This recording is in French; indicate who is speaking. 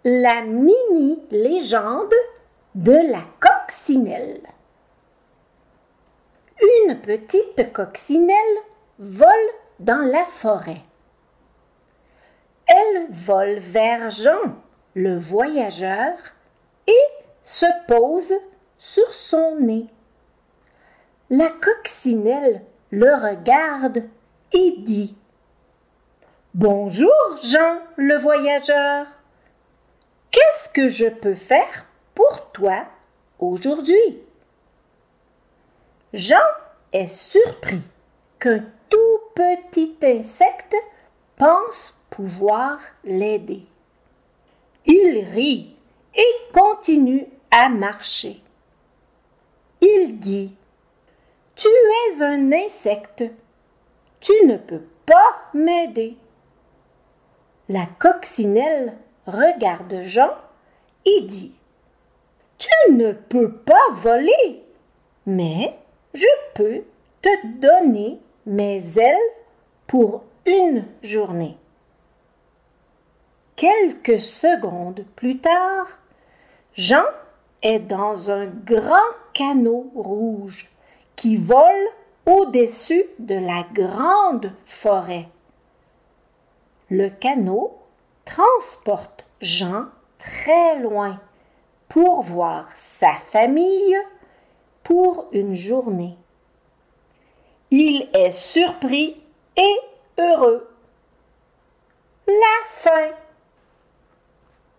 Speaker 1: la mini-légende de la coccinelle. Une petite coccinelle vole dans la forêt. Elle vole vers Jean, le voyageur, et se pose sur son nez. La coccinelle le regarde et dit « Bonjour, Jean, le voyageur. Qu'est-ce que je peux faire pour toi aujourd'hui ?» Jean est surpris qu'un tout petit insecte pense pouvoir l'aider. Il rit et continue à marcher. Il dit « Tu es un insecte, tu ne peux pas m'aider. » La coccinelle regarde Jean et dit « Tu ne peux pas voler, mais je peux te donner mes ailes pour une journée. » Quelques secondes plus tard, Jean est dans un grand canot rouge qui vole au-dessus de la grande forêt. Le canot transporte Jean très loin pour voir sa famille pour une journée. Il est surpris et heureux. La fin.